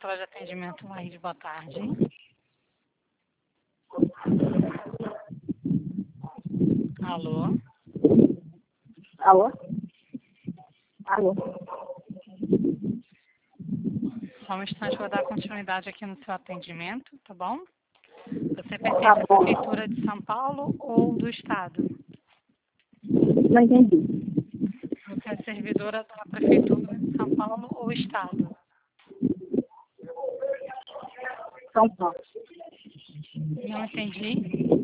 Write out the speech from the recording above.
central de atendimento Laís, boa tarde. Alô? Alô? Alô? Só um instante, vou dar continuidade aqui no seu atendimento, tá bom? Você pertence Tá à bom. Prefeitura de São Paulo ou do Estado? Não entendi. Você é servidora da Prefeitura de São Paulo ou Estado? São Paulo. Não entendi.